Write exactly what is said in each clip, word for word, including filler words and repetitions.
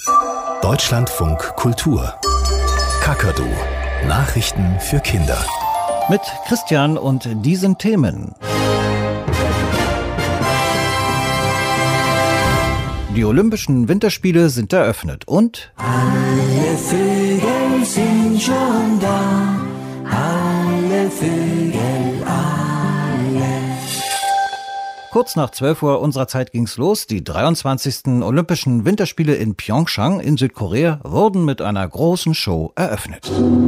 Deutschlandfunk Kultur. Kakadu. Nachrichten für Kinder. Mit Christian und diesen Themen. Die Olympischen Winterspiele sind eröffnet und alle Vögel sind schon da, alle Vögel, alle. Kurz nach zwölf Uhr unserer Zeit ging's los. Die dreiundzwanzigsten Olympischen Winterspiele in Pyeongchang in Südkorea wurden mit einer großen Show eröffnet.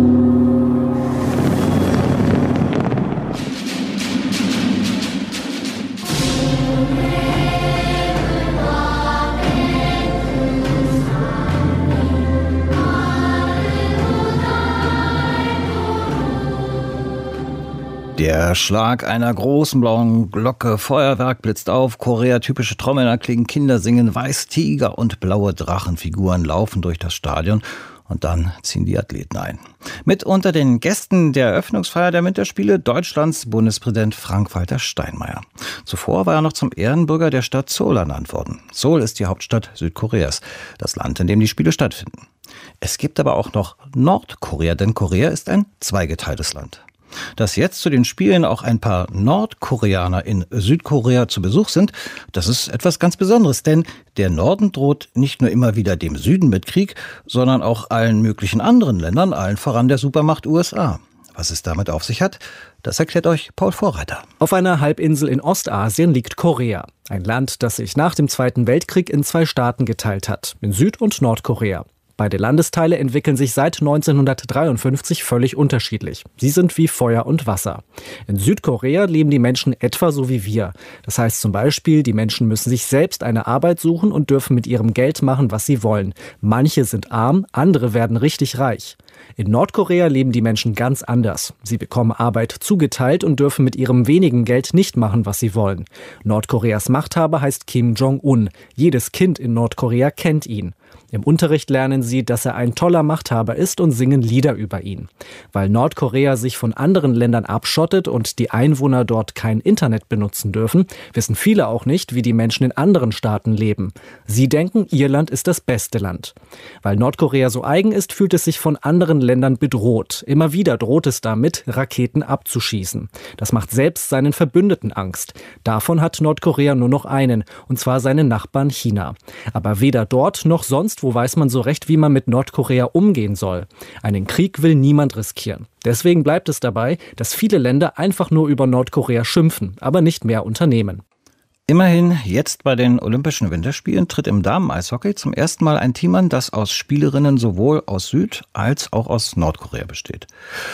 Der Schlag einer großen blauen Glocke, Feuerwerk blitzt auf, Korea-typische Trommeln erklingen, Kinder singen, weiß Tiger und blaue Drachenfiguren laufen durch das Stadion und dann ziehen die Athleten ein. Mit unter den Gästen der Eröffnungsfeier der Winterspiele Deutschlands Bundespräsident Frank-Walter Steinmeier. Zuvor war er noch zum Ehrenbürger der Stadt Seoul ernannt worden. Seoul ist die Hauptstadt Südkoreas, das Land, in dem die Spiele stattfinden. Es gibt aber auch noch Nordkorea, denn Korea ist ein zweigeteiltes Land. Dass jetzt zu den Spielen auch ein paar Nordkoreaner in Südkorea zu Besuch sind, das ist etwas ganz Besonderes, denn der Norden droht nicht nur immer wieder dem Süden mit Krieg, sondern auch allen möglichen anderen Ländern, allen voran der Supermacht U S A. Was es damit auf sich hat, das erklärt euch Paul Vorreiter. Auf einer Halbinsel in Ostasien liegt Korea, ein Land, das sich nach dem Zweiten Weltkrieg in zwei Staaten geteilt hat, in Süd- und Nordkorea. Beide Landesteile entwickeln sich seit neunzehnhundertdreiundfünfzig völlig unterschiedlich. Sie sind wie Feuer und Wasser. In Südkorea leben die Menschen etwa so wie wir. Das heißt zum Beispiel, die Menschen müssen sich selbst eine Arbeit suchen und dürfen mit ihrem Geld machen, was sie wollen. Manche sind arm, andere werden richtig reich. In Nordkorea leben die Menschen ganz anders. Sie bekommen Arbeit zugeteilt und dürfen mit ihrem wenigen Geld nicht machen, was sie wollen. Nordkoreas Machthaber heißt Kim Jong-un. Jedes Kind in Nordkorea kennt ihn. Im Unterricht lernen sie, dass er ein toller Machthaber ist und singen Lieder über ihn. Weil Nordkorea sich von anderen Ländern abschottet und die Einwohner dort kein Internet benutzen dürfen, wissen viele auch nicht, wie die Menschen in anderen Staaten leben. Sie denken, ihr Land ist das beste Land. Weil Nordkorea so eigen ist, fühlt es sich von anderen Ländern bedroht. Immer wieder droht es damit, Raketen abzuschießen. Das macht selbst seinen Verbündeten Angst. Davon hat Nordkorea nur noch einen, und zwar seinen Nachbarn China. Aber weder dort noch sonst wo weiß man so recht, wie man mit Nordkorea umgehen soll. Einen Krieg will niemand riskieren. Deswegen bleibt es dabei, dass viele Länder einfach nur über Nordkorea schimpfen, aber nicht mehr unternehmen. Immerhin, jetzt bei den Olympischen Winterspielen tritt im Damen-Eishockey zum ersten Mal ein Team an, das aus Spielerinnen sowohl aus Süd- als auch aus Nordkorea besteht.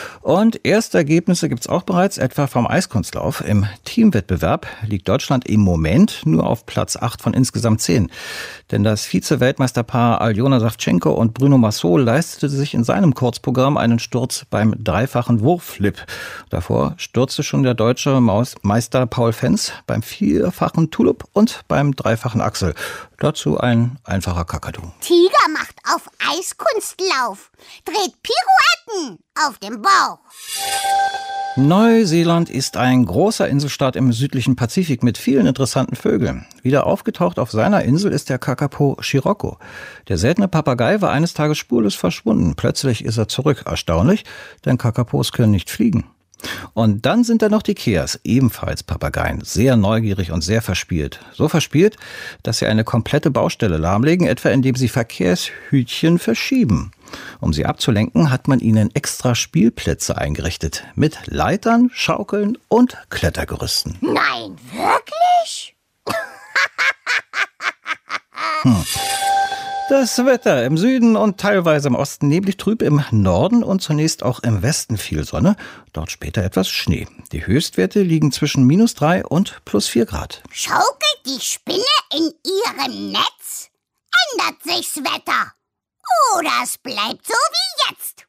Und erste Ergebnisse gibt's auch bereits, etwa vom Eiskunstlauf. Im Teamwettbewerb liegt Deutschland im Moment nur auf Platz acht von insgesamt zehn. Denn das Vize-Weltmeisterpaar Aljona Savchenko und Bruno Massot leistete sich in seinem Kurzprogramm einen Sturz beim dreifachen Wurfflip. Davor stürzte schon der deutsche Meister Paul Fens beim vierfachen Tulip und beim dreifachen Axel. Dazu ein einfacher Kakadu. Tiger macht auf Eiskunstlauf, dreht Pirouetten auf dem Bauch. Neuseeland ist ein großer Inselstaat im südlichen Pazifik mit vielen interessanten Vögeln. Wieder aufgetaucht auf seiner Insel ist der Kakapo Scirocco. Der seltene Papagei war eines Tages spurlos verschwunden. Plötzlich ist er zurück. Erstaunlich, denn Kakapos können nicht fliegen. Und dann sind da noch die Keas, ebenfalls Papageien, sehr neugierig und sehr verspielt. So verspielt, dass sie eine komplette Baustelle lahmlegen, etwa indem sie Verkehrshütchen verschieben. Um sie abzulenken, hat man ihnen extra Spielplätze eingerichtet. Mit Leitern, Schaukeln und Klettergerüsten. Nein, wirklich? Hm. Das Wetter im Süden und teilweise im Osten neblig trüb, im Norden und zunächst auch im Westen viel Sonne, dort später etwas Schnee. Die Höchstwerte liegen zwischen minus drei und plus vier Grad. Schaukelt die Spinne in ihrem Netz? Ändert sich's Wetter? Oder es bleibt so wie jetzt?